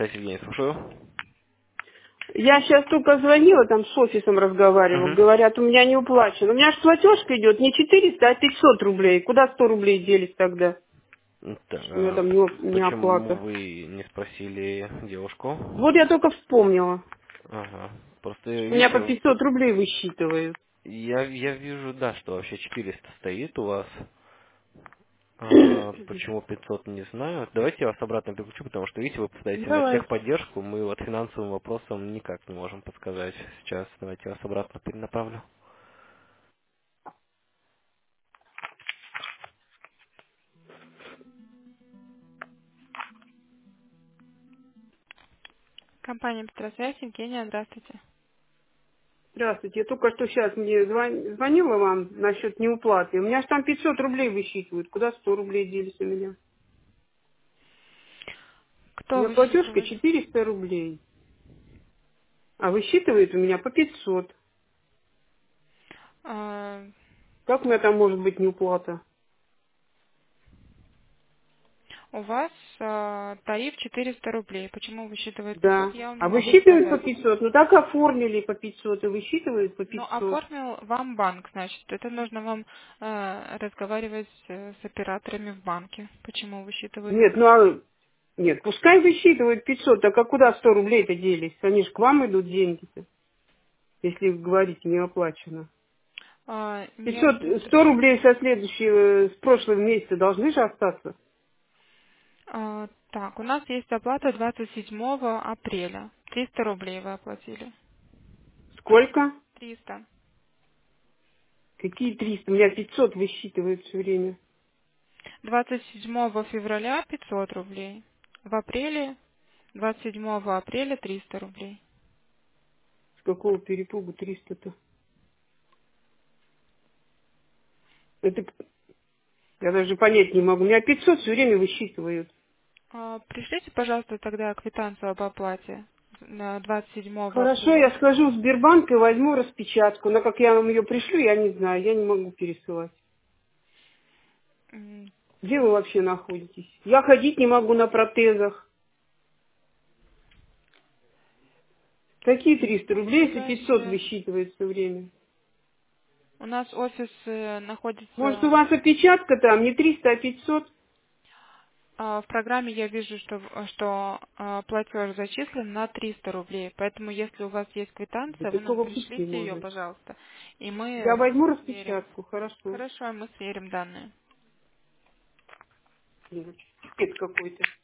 Кстати, Евгений, слушаю. Я сейчас только звонила, там с офисом разговаривала. Угу. Говорят, у меня не уплачено. У меня же платежка идет не 400, а 500 рублей. Куда 100 рублей делись тогда? Так, У меня там не почему оплата. вы не спросили девушку? Вот я только вспомнила. Ага. Просто, У меня по видите, 500 рублей высчитывают. я вижу, да, что вообще 400 стоит у вас. Почему 500, не знаю. Давайте я вас обратно переключу, потому что, видите, вы попадаете на Давайте. техподдержку, мы вот финансовым вопросом никак не можем подсказать сейчас. Давайте я вас обратно перенаправлю. Компания Петросвязь, Евгения, здравствуйте. Здравствуйте. Я только что сейчас мне звонила вам насчет неуплаты. У меня же там 500 рублей высчитывают. Куда 100 рублей делись у меня? У Кто меня платежка высчитывает? 400 рублей. А высчитывает у меня по 500. А, Как у меня там может быть неуплата? у вас тариф 400 рублей. Почему высчитывает 500, Да. я вам А не могу высчитывают по сказать. 500? Ну так оформили по 500 и высчитывают по Но 500. оформил вам банк, значит. Это нужно вам разговаривать с операторами в банке. Почему высчитывают Нет, ну нет, пускай высчитывают 500, так а куда 100 рублей-то делись? Они же к вам идут деньги-то, если говорить не оплачено. Нет. 500, 100 рублей со следующего, с прошлого месяца должны же остаться. Так, у нас есть оплата 27 апреля. 300 рублей вы оплатили. Сколько? 300. Какие 300? У меня 500 высчитывают все время. 27 февраля 500 рублей. В апреле, 27 апреля 300 рублей. С какого перепугу 300-то? Это я даже понять не могу. У меня 500 все время высчитывают. Пришлите, пожалуйста, тогда квитанцию об оплате на 27 Хорошо, я апреля. схожу в Сбербанк и возьму распечатку. Но как я вам ее пришлю, я не знаю. Я не могу пересылать. М, Где вы вообще находитесь? Я ходить не могу на протезах. Какие 300 рублей, если 500 Подскажите, высчитывает все время? у нас офис Может, у находится... вас опечатка там не 300, а 500? В программе я вижу, что платеж зачислен на 300 рублей. Поэтому, если у вас есть Да квитанция, вы нам такого быть не пришлите ее, может. пожалуйста. И Я мы возьму сверим. распечатку, хорошо. Хорошо, мы сверим данные. Чипец какой-то.